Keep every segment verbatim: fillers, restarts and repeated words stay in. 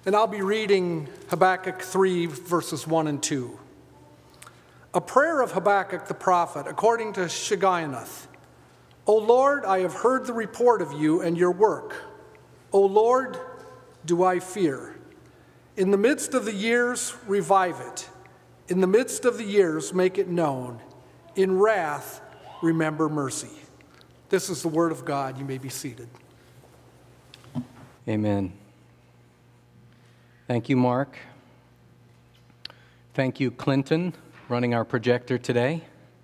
And I'll be reading Habakkuk three, verses one and two. A prayer of Habakkuk the prophet, according to Shigionoth. O Lord, I have heard the report of you and your work. O Lord, do I fear. In the midst of the years, revive it. In the midst of the years, make it known. In wrath, remember mercy. This is the word of God. You may be seated. Amen. Thank you, Mark. Thank you, Clinton, running our projector today.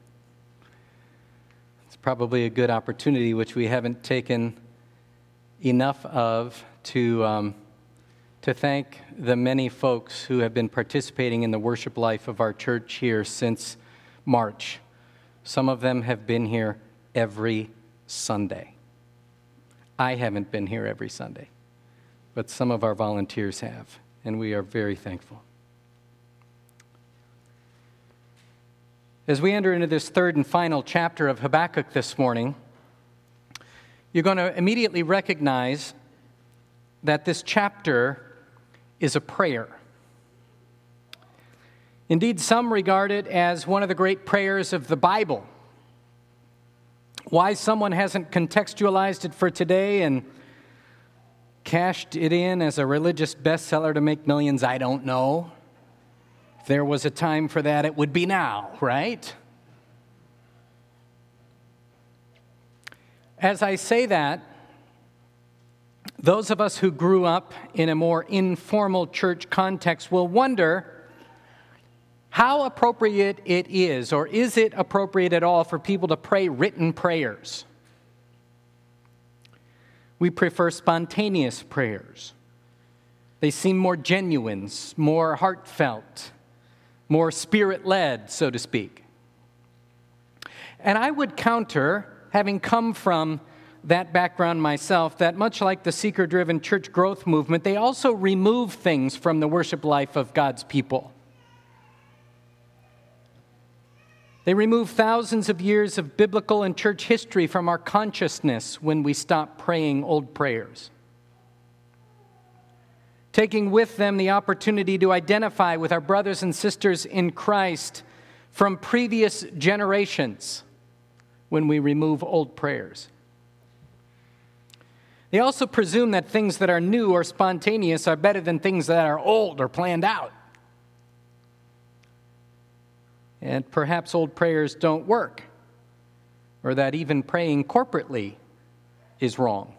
It's probably a good opportunity, which we haven't taken enough of, to um, to thank the many folks who have been participating in the worship life of our church here since March. Some of them have been here every Sunday. I haven't been here every Sunday, but some of our volunteers have, and we are very thankful. As we enter into this third and final chapter of Habakkuk this morning, you're going to immediately recognize that this chapter is a prayer. Indeed, some regard it as one of the great prayers of the Bible. Why someone hasn't contextualized it for today and cashed it in as a religious bestseller to make millions, I don't know. If there was a time for that, it would be now, right? As I say that, those of us who grew up in a more informal church context will wonder how appropriate it is, or is it appropriate at all for people to pray written prayers? We prefer spontaneous prayers. They seem more genuine, more heartfelt, more spirit-led, so to speak. And I would counter, having come from that background myself, that much like the seeker-driven church growth movement, they also remove things from the worship life of God's people. They remove thousands of years of biblical and church history from our consciousness when we stop praying old prayers, taking with them the opportunity to identify with our brothers and sisters in Christ from previous generations when we remove old prayers. They also presume that things that are new or spontaneous are better than things that are old or planned out. And perhaps old prayers don't work, or that even praying corporately is wrong.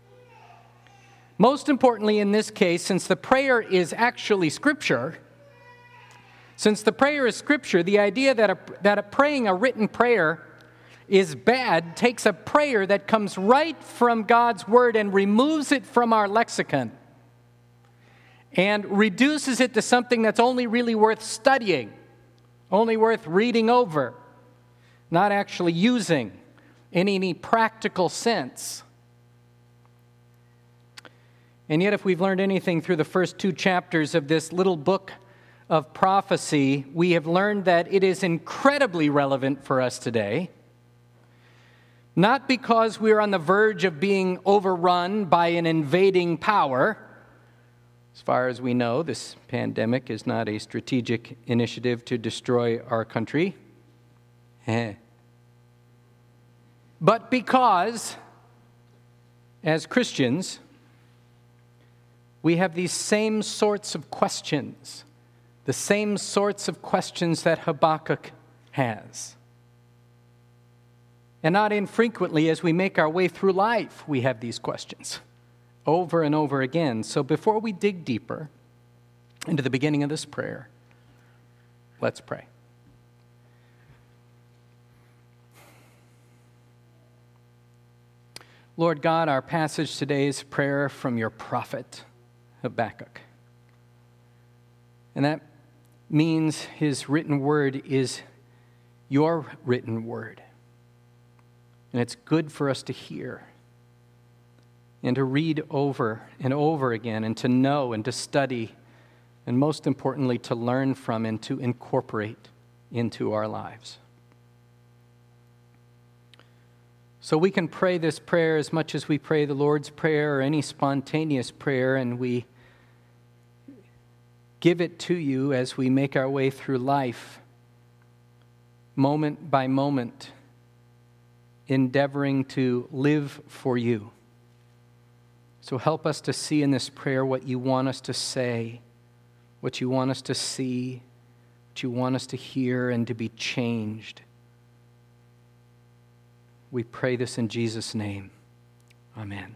Most importantly in this case, since the prayer is actually Scripture, since the prayer is Scripture, the idea that a, that a praying a written prayer is bad takes a prayer that comes right from God's Word and removes it from our lexicon and reduces it to something that's only really worth studying, only worth reading over, not actually using in any practical sense. And yet, if we've learned anything through the first two chapters of this little book of prophecy, we have learned that it is incredibly relevant for us today. Not because we're on the verge of being overrun by an invading power. As far as we know, this pandemic is not a strategic initiative to destroy our country. But because, as Christians, we have these same sorts of questions, the same sorts of questions that Habakkuk has. And not infrequently, as we make our way through life, we have these questions over and over again. So before we dig deeper into the beginning of this prayer, let's pray. Lord God, our passage today is prayer from your prophet, Habakkuk. And that means his written word is your written word. And it's good for us to hear and to read over and over again and to know and to study and most importantly to learn from and to incorporate into our lives. So we can pray this prayer as much as we pray the Lord's Prayer or any spontaneous prayer, and we give it to you as we make our way through life, moment by moment, endeavoring to live for you. So help us to see in this prayer what you want us to say, what you want us to see, what you want us to hear, and to be changed. We pray this in Jesus' name. Amen.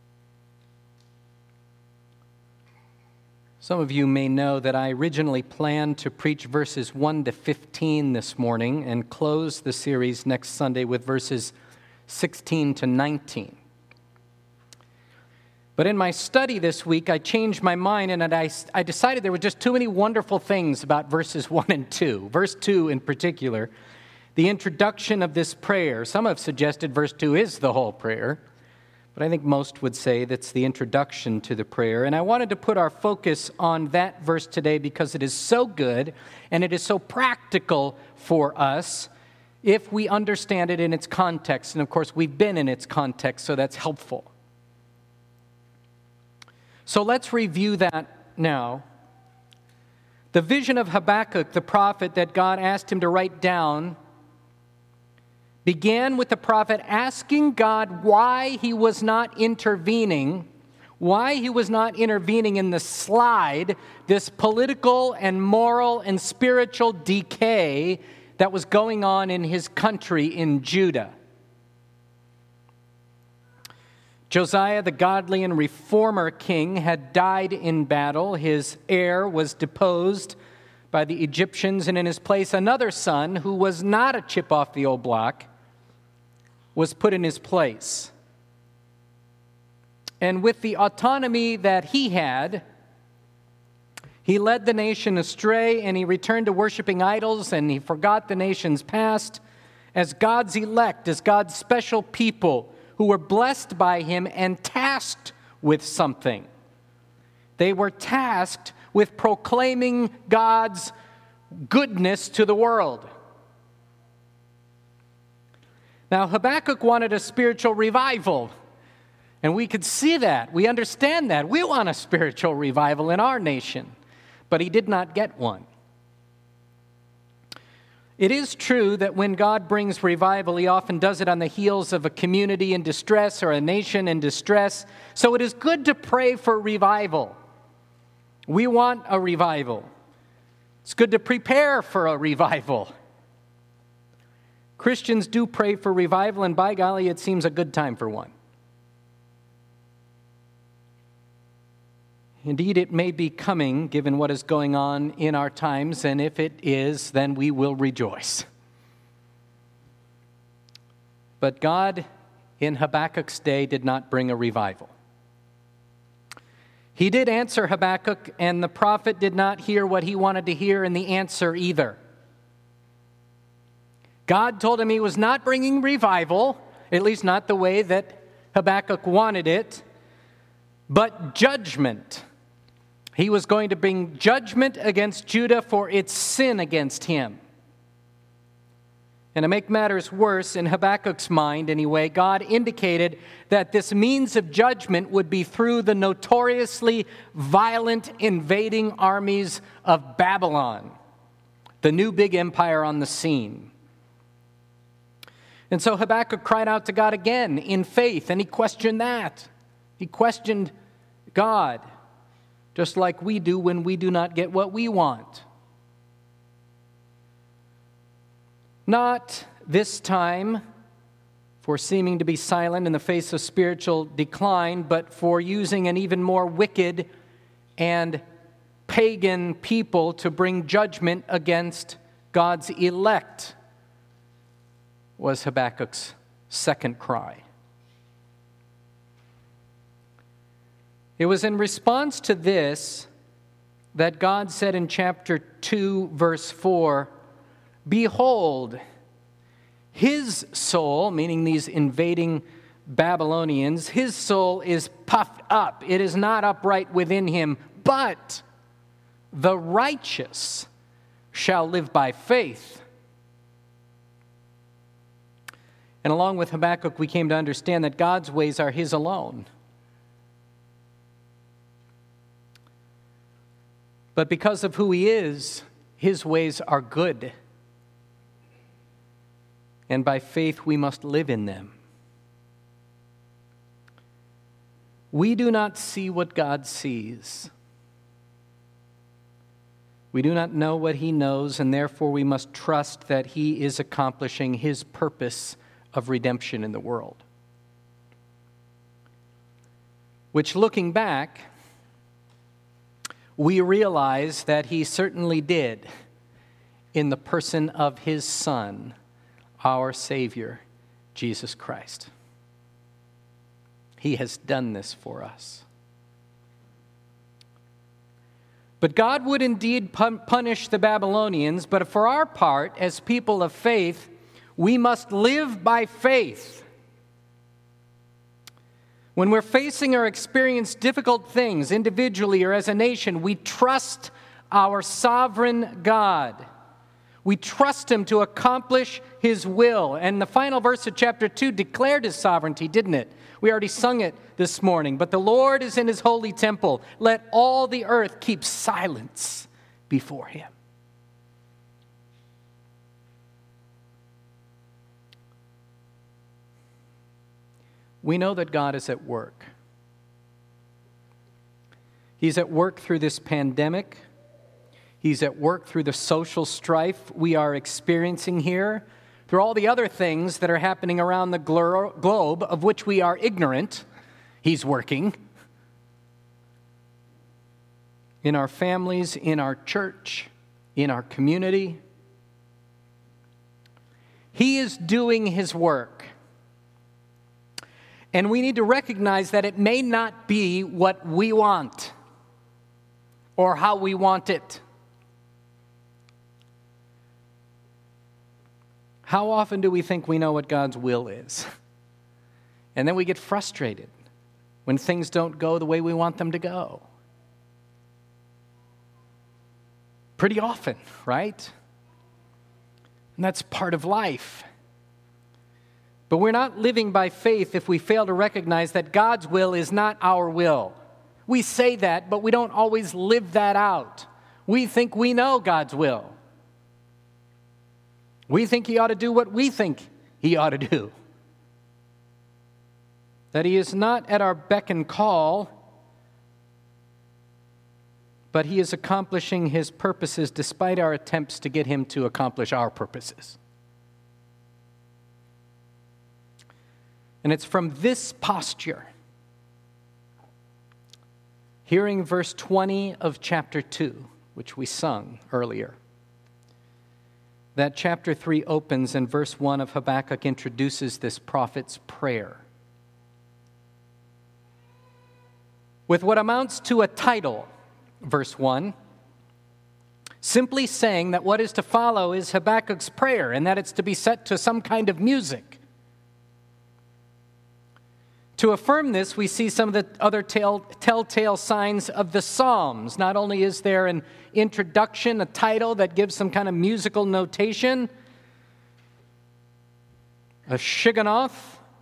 Some of you may know that I originally planned to preach verses one to fifteen this morning and close the series next Sunday with verses sixteen to nineteen. But in my study this week, I changed my mind and I, I decided there were just too many wonderful things about verses one and two. Verse two in particular, the introduction of this prayer. Some have suggested verse two is the whole prayer, but I think most would say that's the introduction to the prayer. And I wanted to put our focus on that verse today because it is so good and it is so practical for us if we understand it in its context. And of course, we've been in its context, so that's helpful. So let's review that now. The vision of Habakkuk, the prophet that God asked him to write down, began with the prophet asking God why he was not intervening, why he was not intervening in the slide, this political and moral and spiritual decay that was going on in his country in Judah. Josiah, the godly and reformer king, had died in battle. His heir was deposed by the Egyptians, and in his place another son, who was not a chip off the old block, was put in his place. And with the autonomy that he had, he led the nation astray, and he returned to worshiping idols, and he forgot the nation's past as God's elect, as God's special people who were blessed by him and tasked with something. They were tasked with proclaiming God's goodness to the world. Now, Habakkuk wanted a spiritual revival, and we could see that. We understand that. We want a spiritual revival in our nation, but he did not get one. It is true that when God brings revival, he often does it on the heels of a community in distress or a nation in distress. So it is good to pray for revival. We want a revival. It's good to prepare for a revival. Christians do pray for revival, and by golly, it seems a good time for one. Indeed, it may be coming, given what is going on in our times, and if it is, then we will rejoice. But God, in Habakkuk's day, did not bring a revival. He did answer Habakkuk, and the prophet did not hear what he wanted to hear in the answer either. God told him he was not bringing revival, at least not the way that Habakkuk wanted it, but judgment. He was going to bring judgment against Judah for its sin against him. And to make matters worse, in Habakkuk's mind anyway, God indicated that this means of judgment would be through the notoriously violent invading armies of Babylon, the new big empire on the scene. And so Habakkuk cried out to God again in faith, and he questioned that. He questioned God, just like we do when we do not get what we want. Not this time for seeming to be silent in the face of spiritual decline, but for using an even more wicked and pagan people to bring judgment against God's elect, was Habakkuk's second cry. It was in response to this that God said in chapter two, verse four, "Behold, his soul," meaning these invading Babylonians, "his soul is puffed up. It is not upright within him, but the righteous shall live by faith." And along with Habakkuk, we came to understand that God's ways are his alone. But because of who he is, his ways are good. And by faith we must live in them. We do not see what God sees. We do not know what he knows, and therefore we must trust that he is accomplishing his purpose of redemption in the world. Which, looking back, we realize that he certainly did in the person of his Son, our Savior, Jesus Christ. He has done this for us. But God would indeed punish the Babylonians, but for our part, as people of faith, we must live by faith. When we're facing or experience difficult things, individually or as a nation, we trust our sovereign God. We trust him to accomplish his will. And the final verse of chapter two declared his sovereignty, didn't it? We already sung it this morning. But the Lord is in his holy temple. Let all the earth keep silence before him. We know that God is at work. He's at work through this pandemic. He's at work through the social strife we are experiencing here, through all the other things that are happening around the glo- globe of which we are ignorant. He's working. In our families, in our church, in our community. He is doing his work. And we need to recognize that it may not be what we want or how we want it. How often do we think we know what God's will is? And then we get frustrated when things don't go the way we want them to go. Pretty often, right? And that's part of life. But we're not living by faith if we fail to recognize that God's will is not our will. We say that, but we don't always live that out. We think we know God's will. We think he ought to do what we think he ought to do. That he is not at our beck and call, but he is accomplishing his purposes despite our attempts to get him to accomplish our purposes. And it's from this posture, hearing verse twenty of chapter two, which we sung earlier, that chapter three opens and verse one of Habakkuk introduces this prophet's prayer with what amounts to a title, verse one, simply saying that what is to follow is Habakkuk's prayer and that it's to be set to some kind of music. To affirm this, we see some of the other tell, telltale signs of the Psalms. Not only is there an introduction, a title that gives some kind of musical notation, a Shigionoth,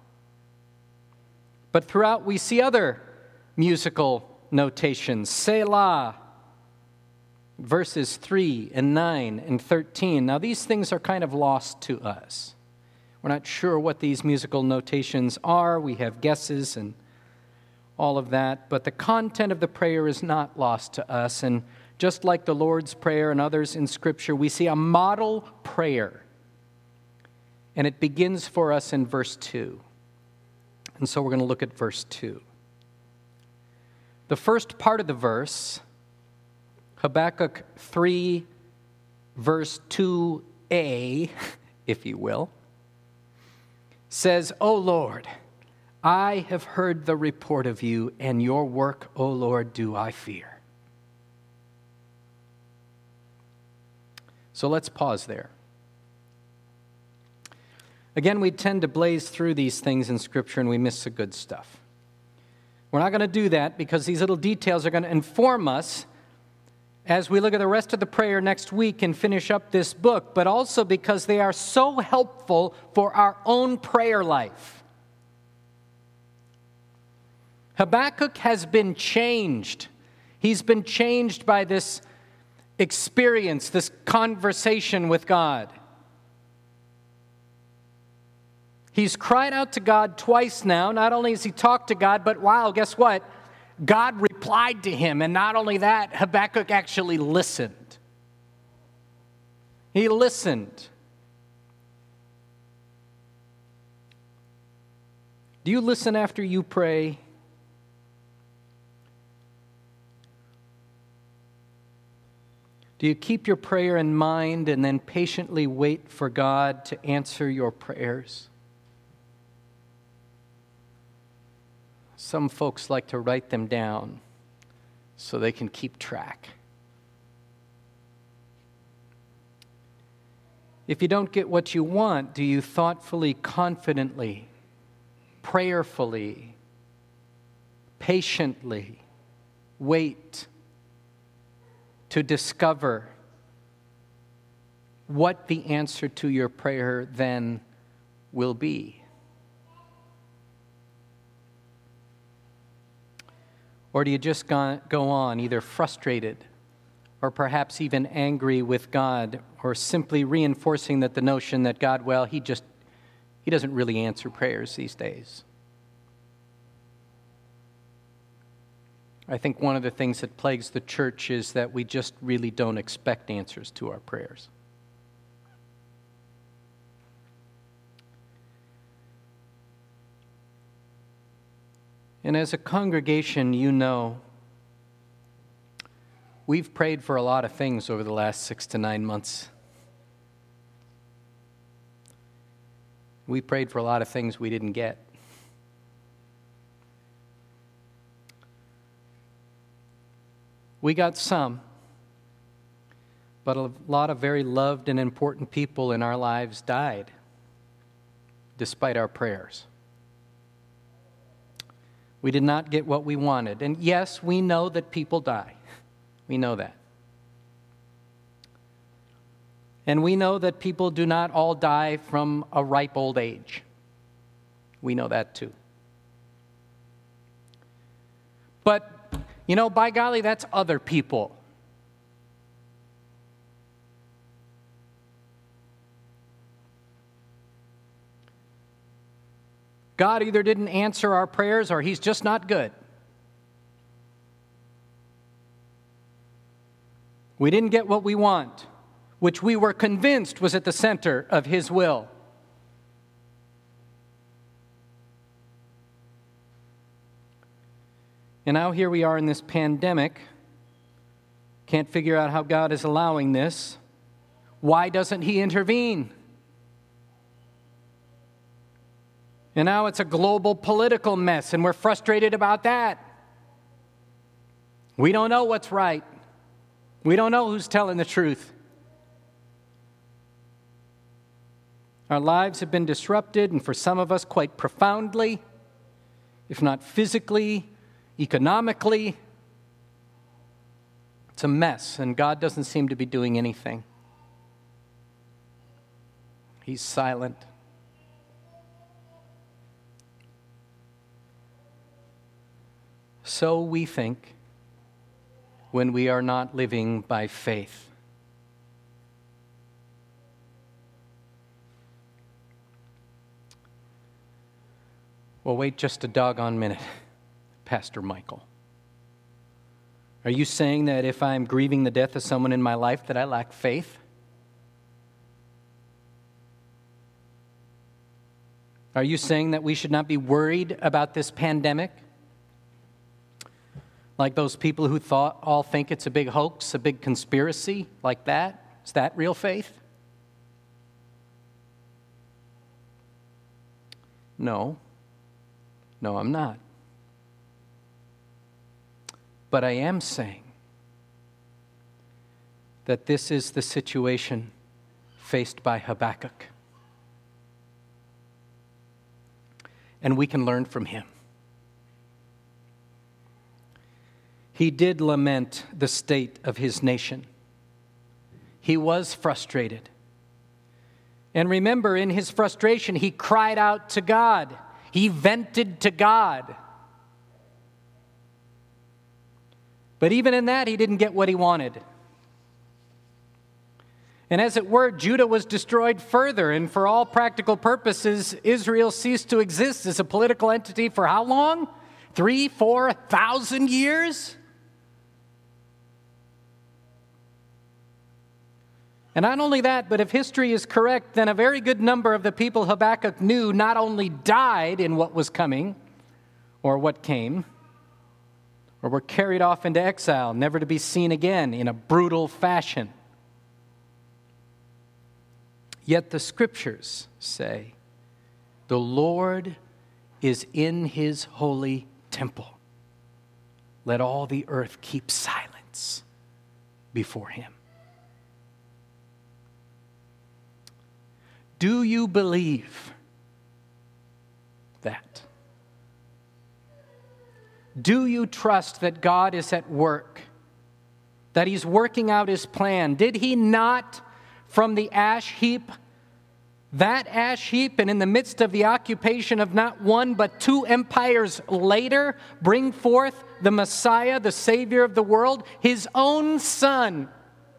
but throughout we see other musical notations. Selah, verses three and nine and thirteen. Now these things are kind of lost to us. We're not sure what these musical notations are. We have guesses and all of that. But the content of the prayer is not lost to us. And just like the Lord's Prayer and others in Scripture, we see a model prayer. And it begins for us in verse two. And so we're going to look at verse two. The first part of the verse, Habakkuk three, verse two a, if you will, says, O Lord, I have heard the report of you, and your work, O Lord, do I fear. So let's pause there. Again, we tend to blaze through these things in Scripture, and we miss the good stuff. We're not going to do that because these little details are going to inform us as we look at the rest of the prayer next week and finish up this book, but also because they are so helpful for our own prayer life. Habakkuk has been changed. He's been changed by this experience, this conversation with God. He's cried out to God twice now. Not only has he talked to God, but wow, guess what? God replied to him. And not only that, Habakkuk actually listened. He listened. Do you listen after you pray? Do you keep your prayer in mind and then patiently wait for God to answer your prayers? Some folks like to write them down so they can keep track. If you don't get what you want, do you thoughtfully, confidently, prayerfully, patiently wait to discover what the answer to your prayer then will be? Or do you just go on either frustrated or perhaps even angry with God, or simply reinforcing that the notion that God, well, he just, he doesn't really answer prayers these days? I think one of the things that plagues the church is that we just really don't expect answers to our prayers. And as a congregation, you know, we've prayed for a lot of things over the last six to nine months. We prayed for a lot of things we didn't get. We got some, but a lot of very loved and important people in our lives died despite our prayers. We did not get what we wanted. And yes, we know that people die. We know that. And we know that people do not all die from a ripe old age. We know that too. But, you know, by golly, that's other people. God either didn't answer our prayers or he's just not good. We didn't get what we want, which we were convinced was at the center of his will. And now here we are in this pandemic. Can't figure out how God is allowing this. Why doesn't he intervene? And now it's a global political mess, and we're frustrated about that. We don't know what's right. We don't know who's telling the truth. Our lives have been disrupted, and for some of us quite profoundly, if not physically, economically. It's a mess, and God doesn't seem to be doing anything. He's silent. So we think when we are not living by faith. Well, wait just a doggone minute, Pastor Michael. Are you saying that if I'm grieving the death of someone in my life that I lack faith? Are you saying that we should not be worried about this pandemic? Like those people who thought all think it's a big hoax, a big conspiracy, like that? Is that real faith? No. No, I'm not. But I am saying that this is the situation faced by Habakkuk. And we can learn from him. He did lament the state of his nation. He was frustrated. And remember, in his frustration, he cried out to God. He vented to God. But even in that, he didn't get what he wanted. And as it were, Judah was destroyed further, and for all practical purposes, Israel ceased to exist as a political entity for how long? Three, four thousand years? And not only that, but if history is correct, then a very good number of the people Habakkuk knew not only died in what was coming, or what came, or were carried off into exile, never to be seen again in a brutal fashion. Yet the scriptures say, the Lord is in his holy temple. Let all the earth keep silence before him. Do you believe that? Do you trust that God is at work, that he's working out his plan? Did he not, from the ash heap, that ash heap, and in the midst of the occupation of not one but two empires later, bring forth the Messiah, the Savior of the world, his own Son,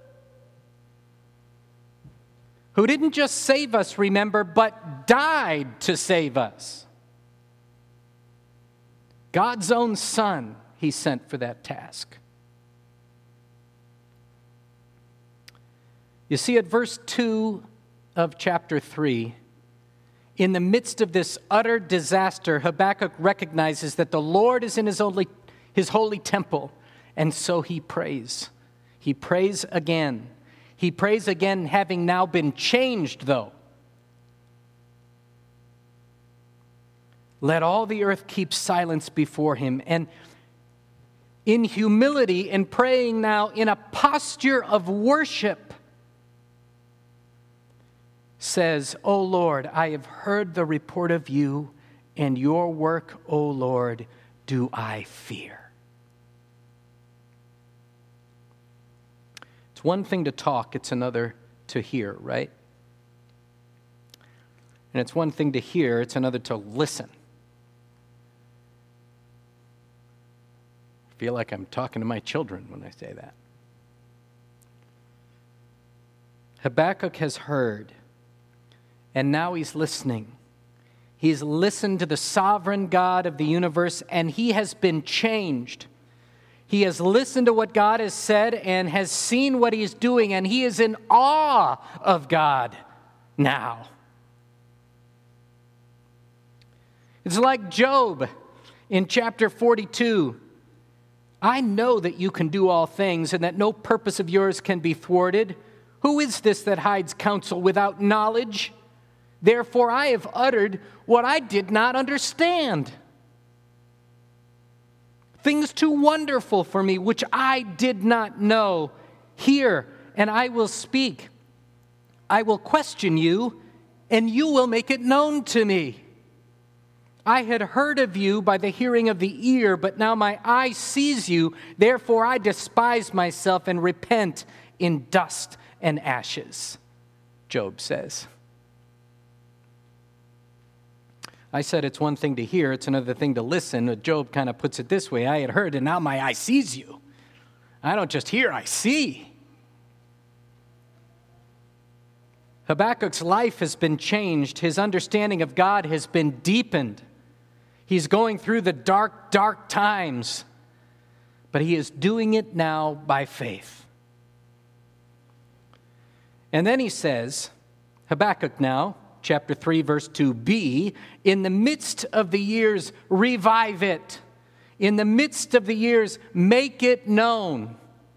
who didn't just save us, remember, but died to save us? God's own Son he sent for that task. You see, at verse two of chapter three, in the midst of this utter disaster, Habakkuk recognizes that the Lord is in his holy, his holy temple, and so he prays. He prays again. He prays again, having now been changed, though. Let all the earth keep silence before him. And in humility and praying now in a posture of worship, says, O Lord, I have heard the report of you, and your work, O Lord, do I fear. It's one thing to talk, it's another to hear, right? And it's one thing to hear, it's another to listen. I feel like I'm talking to my children when I say that. Habakkuk has heard, and now he's listening. He's listened to the sovereign God of the universe, and he has been changed. He has listened to what God has said and has seen what he's doing, and he is in awe of God now. It's like Job in chapter forty-two. I know that you can do all things and that no purpose of yours can be thwarted. Who is this that hides counsel without knowledge? Therefore I have uttered what I did not understand. Things too wonderful for me, which I did not know. Hear, and I will speak. I will question you, and you will make it known to me. I had heard of you by the hearing of the ear, but now my eye sees you. Therefore I despise myself and repent in dust and ashes, Job says. I said it's one thing to hear, it's another thing to listen. Job kind of puts it this way: I had heard, and now my eye sees you. I don't just hear, I see. Habakkuk's life has been changed. His understanding of God has been deepened. He's going through the dark, dark times, but he is doing it now by faith. And then he says, Habakkuk now, chapter three, verse two b, in the midst of the years, revive it. In the midst of the years, make it known.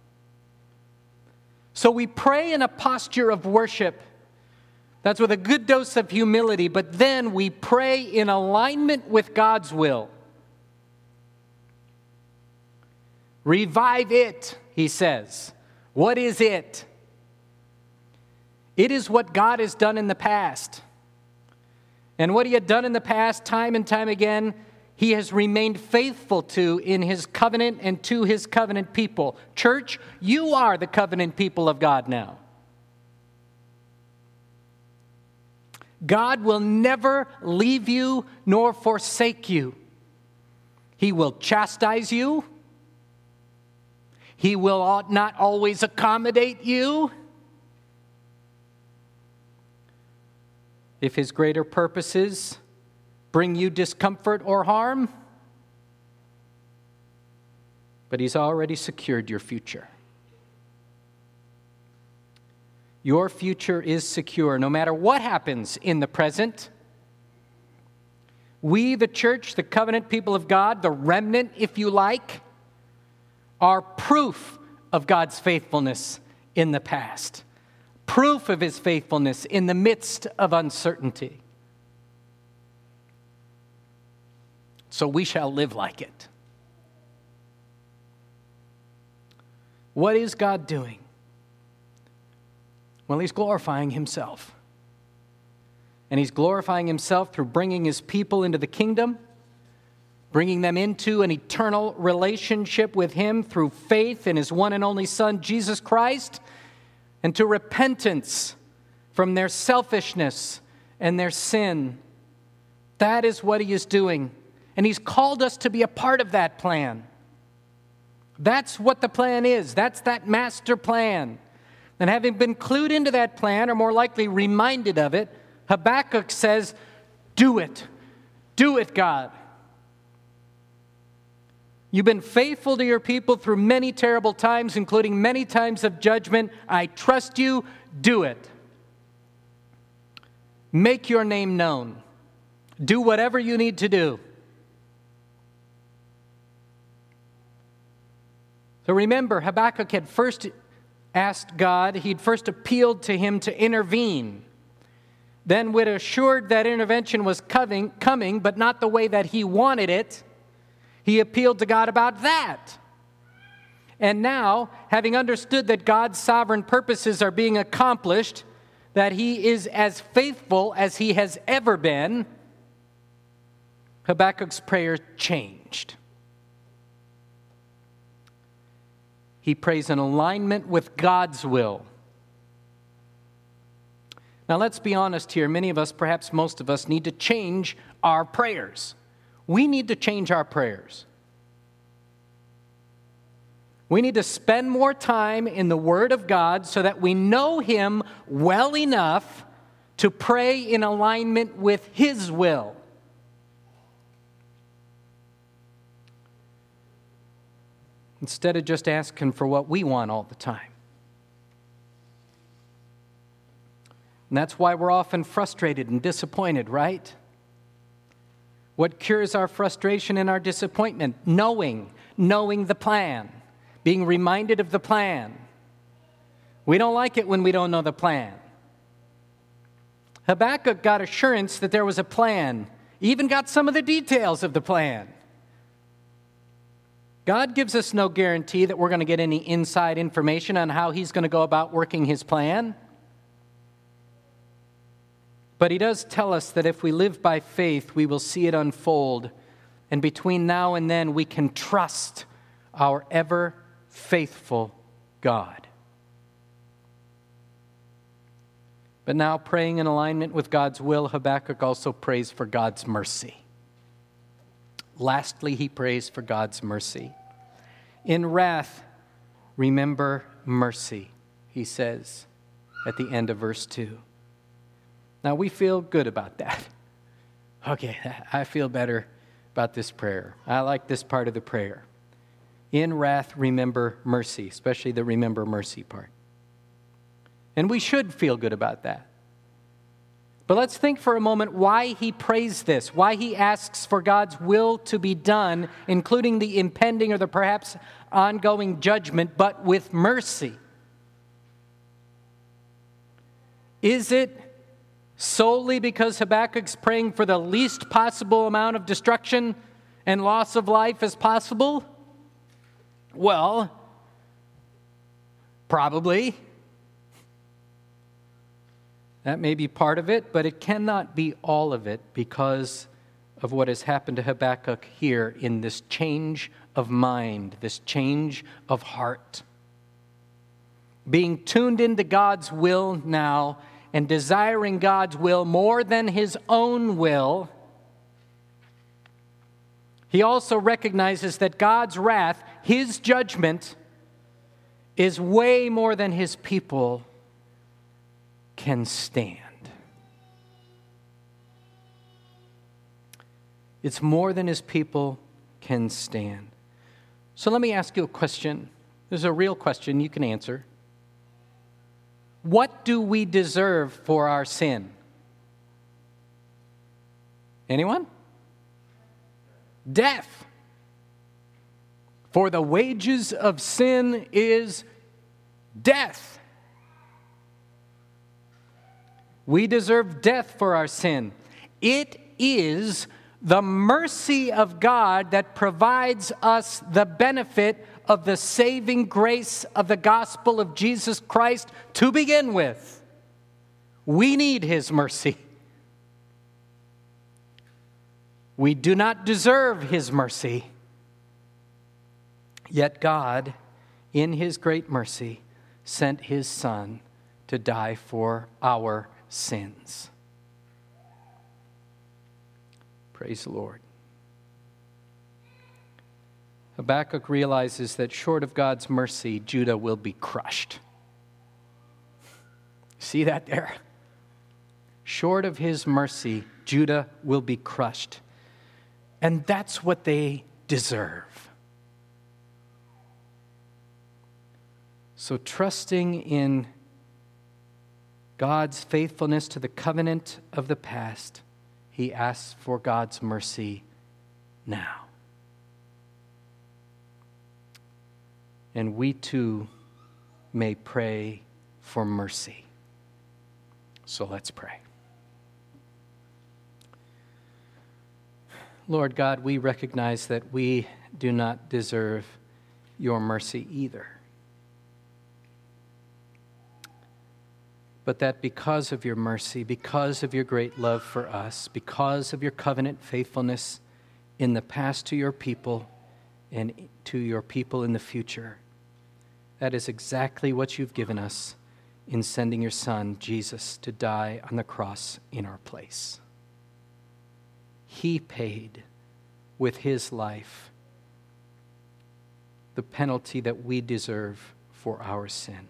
So we pray in a posture of worship. That's with a good dose of humility, but then we pray in alignment with God's will. Revive it, he says. What is it? It is what God has done in the past. And what he had done in the past, time and time again, he has remained faithful to in his covenant and to his covenant people. Church, you are the covenant people of God now. God will never leave you nor forsake you. He will chastise you. He will not always accommodate you. if his greater purposes bring you discomfort or harm, but he's already secured your future. Your future is secure no matter what happens in the present. We, the church, the covenant people of God, the remnant, if you like, are proof of God's faithfulness in the past, proof of his faithfulness in the midst of uncertainty. So we shall live like it. What is God doing? Well, he's glorifying himself. And he's glorifying himself through bringing his people into the kingdom, bringing them into an eternal relationship with him through faith in his one and only Son, Jesus Christ, and to repentance from their selfishness and their sin. That is what he is doing. And he's called us to be a part of that plan. That's what the plan is. That's that master plan. And having been clued into that plan, or more likely reminded of it, Habakkuk says, do it. Do it, God. You've been faithful to your people through many terrible times, including many times of judgment. I trust you. Do it. Make your name known. Do whatever you need to do. So remember, Habakkuk had first asked God, he'd first appealed to him to intervene. Then, when assured that intervention was coming, coming, but not the way that he wanted it, he appealed to God about that. And now, having understood that God's sovereign purposes are being accomplished, that he is as faithful as he has ever been, Habakkuk's prayer changed. He prays in alignment with God's will. Now, let's be honest here. Many of us, perhaps most of us, need to change our prayers. We need to change our prayers. We need to spend more time in the Word of God so that we know him well enough to pray in alignment with his will. Instead of just asking for what we want all the time. And that's why we're often frustrated and disappointed, right? What cures our frustration and our disappointment? Knowing, knowing the plan, being reminded of the plan. We don't like it when we don't know the plan. Habakkuk got assurance that there was a plan, even got some of the details of the plan. God gives us no guarantee that we're going to get any inside information on how he's going to go about working his plan. But he does tell us that if we live by faith, we will see it unfold. And between now and then, we can trust our ever faithful God. But now, praying in alignment with God's will, Habakkuk also prays for God's mercy. Lastly, he prays for God's mercy. In wrath, remember mercy, he says at the end of verse two. Now, we feel good about that. Okay, I feel better about this prayer. I like this part of the prayer. In wrath, remember mercy, especially the remember mercy part. And we should feel good about that. But let's think for a moment why he prays this, why he asks for God's will to be done, including the impending or the perhaps ongoing judgment, but with mercy. Is it solely because Habakkuk's praying for the least possible amount of destruction and loss of life as possible? Well, probably. That may be part of it, but it cannot be all of it because of what has happened to Habakkuk here in this change of mind, this change of heart. Being tuned into God's will now and desiring God's will more than his own will, he also recognizes that God's wrath, his judgment, is way more than his people can stand. It's more than his people can stand. So let me ask you a question. This is a real question you can answer. What do we deserve for our sin? Anyone? Death. For the wages of sin is death. We deserve death for our sin. It is the mercy of God that provides us the benefit of the saving grace of the gospel of Jesus Christ to begin with. We need his mercy. We do not deserve his mercy. Yet God, in his great mercy, sent his Son to die for our sins. Praise the Lord. Habakkuk realizes that short of God's mercy, Judah will be crushed. See that there? Short of his mercy, Judah will be crushed. And that's what they deserve. So trusting in God's faithfulness to the covenant of the past, he asks for God's mercy now. And we too may pray for mercy. So let's pray. Lord God, we recognize that we do not deserve your mercy either. But that because of your mercy, because of your great love for us, because of your covenant faithfulness in the past to your people and to your people in the future, that is exactly what you've given us in sending your Son, Jesus, to die on the cross in our place. He paid with his life the penalty that we deserve for our sin.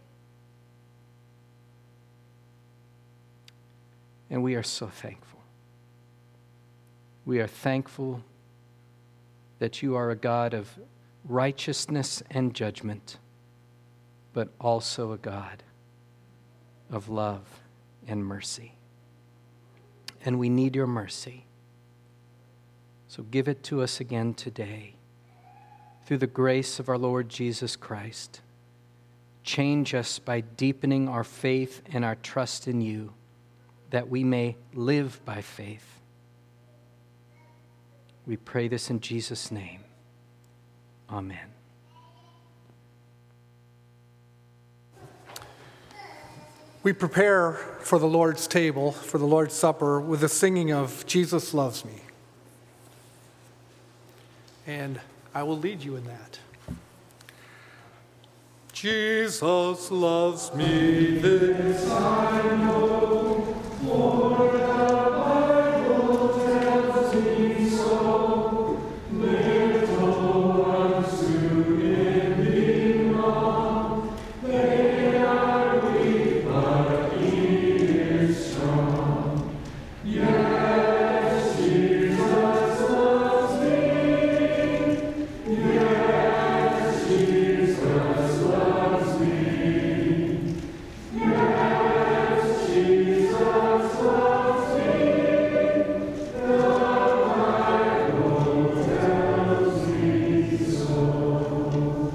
And we are so thankful. We are thankful that you are a God of righteousness and judgment, but also a God of love and mercy. And we need your mercy. So give it to us again today through the grace of our Lord Jesus Christ. Change us by deepening our faith and our trust in you, that we may live by faith. We pray this in Jesus' name. Amen. We prepare for the Lord's table, for the Lord's Supper, with the singing of Jesus Loves Me. And I will lead you in that. Jesus loves me, this I know, for the Bible tells me so. Little ones soon in me wrong, they are weak, but he is strong. Yes, Jesus loves me. Yes, Jesus loves me. Yes, Jesus loves me. The Bible tells me so.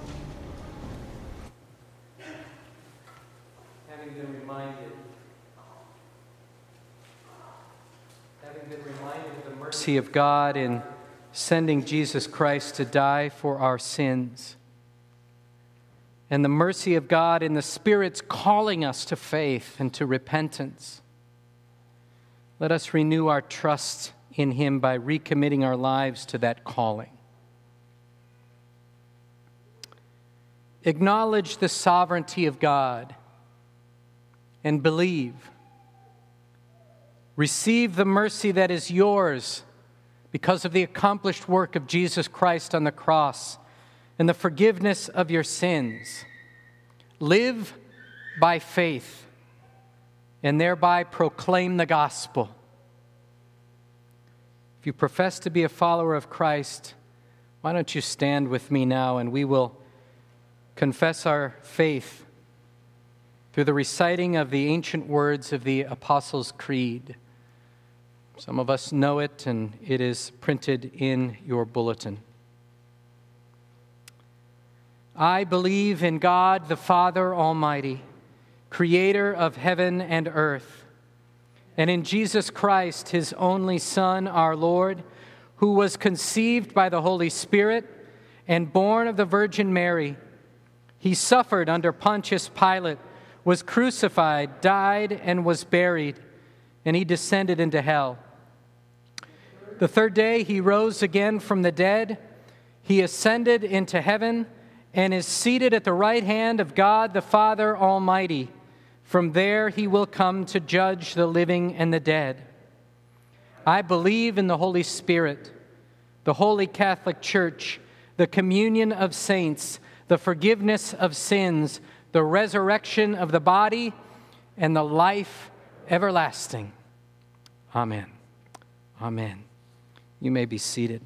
Having been reminded, having been reminded of the mercy of God in sending Jesus Christ to die for our sins, and the mercy of God in the Spirit's calling us to faith and to repentance, let us renew our trust in him by recommitting our lives to that calling. Acknowledge the sovereignty of God and believe. Receive the mercy that is yours because of the accomplished work of Jesus Christ on the cross and the forgiveness of your sins. Live by faith and thereby proclaim the gospel. If If you profess to be a follower of Christ, why don't you stand with me now and we will confess our faith through the reciting of the ancient words of the Apostles' Creed. Some of us know it, and it is printed in your bulletin. I believe in God, the Father Almighty, creator of heaven and earth, and in Jesus Christ, his only Son, our Lord, who was conceived by the Holy Spirit and born of the Virgin Mary. He suffered under Pontius Pilate, was crucified, died, and was buried, and he descended into hell. The third day he rose again from the dead. He ascended into heaven and is seated at the right hand of God the Father Almighty. From there he will come to judge the living and the dead. I believe in the Holy Spirit, the Holy Catholic Church, the communion of saints, the forgiveness of sins, the resurrection of the body, and the life everlasting. Amen. Amen. You may be seated.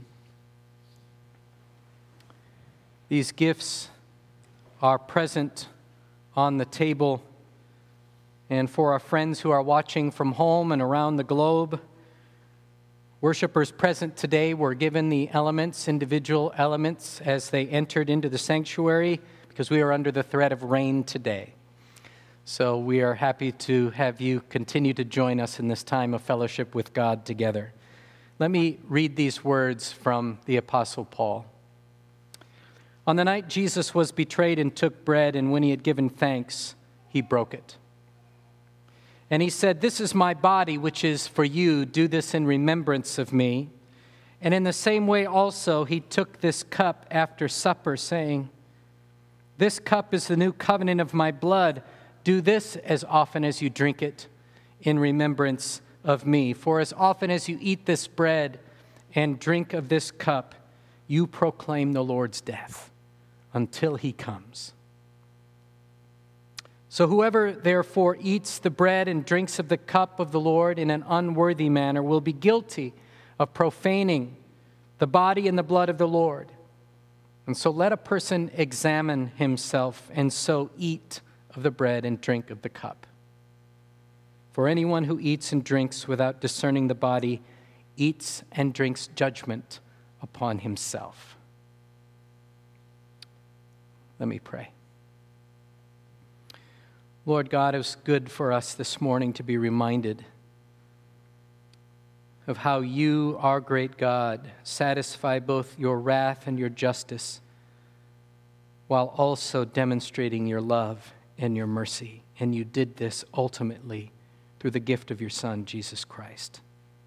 These gifts are present on the table. And for our friends who are watching from home and around the globe, worshipers present today were given the elements, individual elements, as they entered into the sanctuary, because we are under the threat of rain today. So we are happy to have you continue to join us in this time of fellowship with God together. Let me read these words from the Apostle Paul. On the night Jesus was betrayed and took bread, and when he had given thanks, he broke it. And he said, "This is my body, which is for you. Do this in remembrance of me." And in the same way also he took this cup after supper, saying, "This cup is the new covenant of my blood. Do this as often as you drink it in remembrance of me. For as often as you eat this bread and drink of this cup, you proclaim the Lord's death until he comes. So whoever therefore eats the bread and drinks of the cup of the Lord in an unworthy manner will be guilty of profaning the body and the blood of the Lord. And so let a person examine himself, and so eat of the bread and drink of the cup. For anyone who eats and drinks without discerning the body eats and drinks judgment upon himself." Let me pray. Lord God, it was good for us this morning to be reminded of how you, our great God, satisfy both your wrath and your justice, while also demonstrating your love and your mercy. And you did this ultimately through the gift of your Son, Jesus Christ.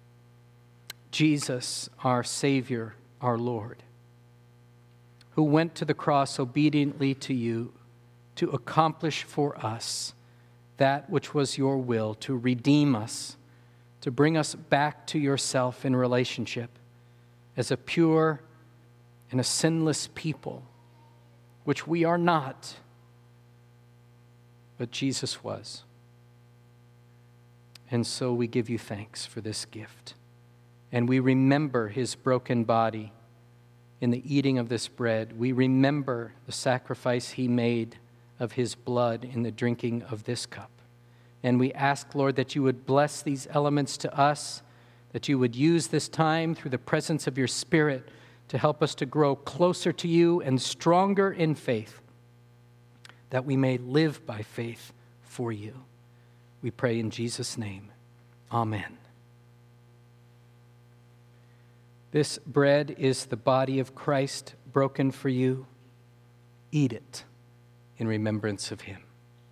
Jesus, our Savior, our Lord, who went to the cross obediently to you to accomplish for us that which was your will, to redeem us, to bring us back to yourself in relationship as a pure and a sinless people, which we are not, but Jesus was. And so we give you thanks for this gift. And we remember his broken body in the eating of this bread. We remember the sacrifice he made of his blood in the drinking of this cup. And we ask, Lord, that you would bless these elements to us, that you would use this time through the presence of your Spirit to help us to grow closer to you and stronger in faith, that we may live by faith for you. We pray in Jesus' name. Amen. This bread is the body of Christ broken for you. Eat it in remembrance of him.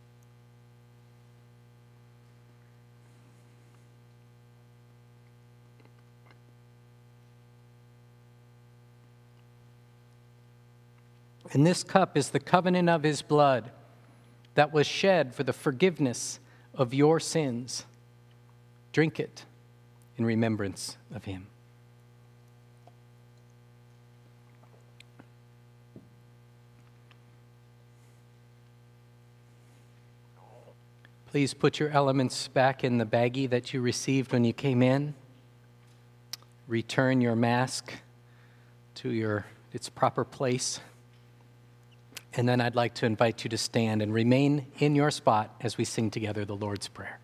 And this cup is the covenant of his blood that was shed for the forgiveness of your sins. Drink it in remembrance of him. Please put your elements back in the baggie that you received when you came in. return your mask to your its proper place. And then I'd like to invite you to stand and remain in your spot as we sing together the Lord's Prayer.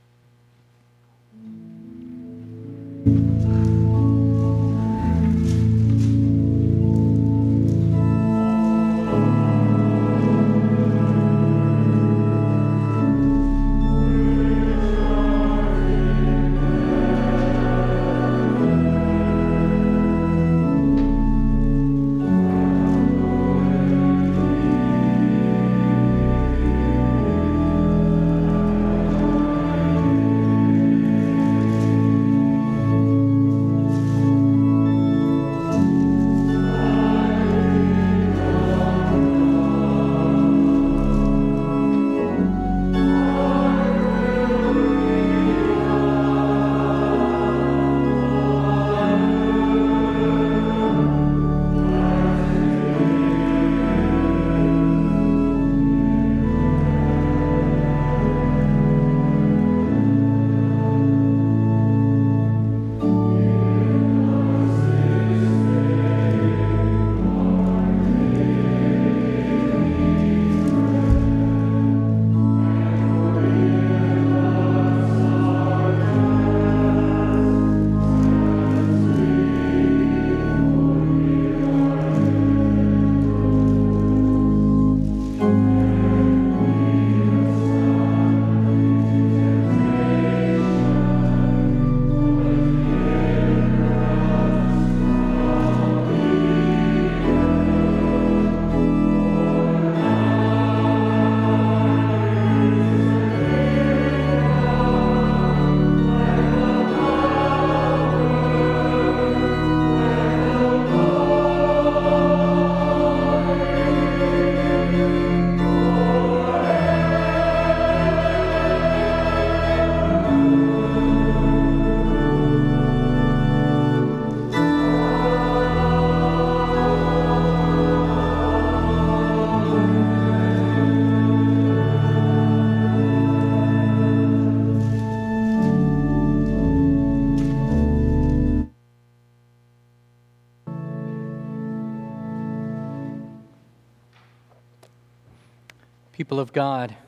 People of God,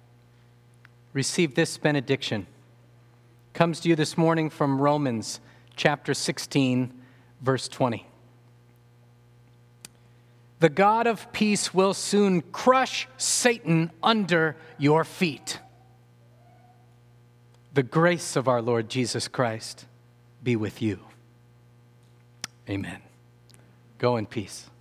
receive this benediction. Comes to you this morning from Romans chapter sixteen, verse twenty. The God of peace will soon crush Satan under your feet. The grace of our Lord Jesus Christ be with you. Amen. Go in peace.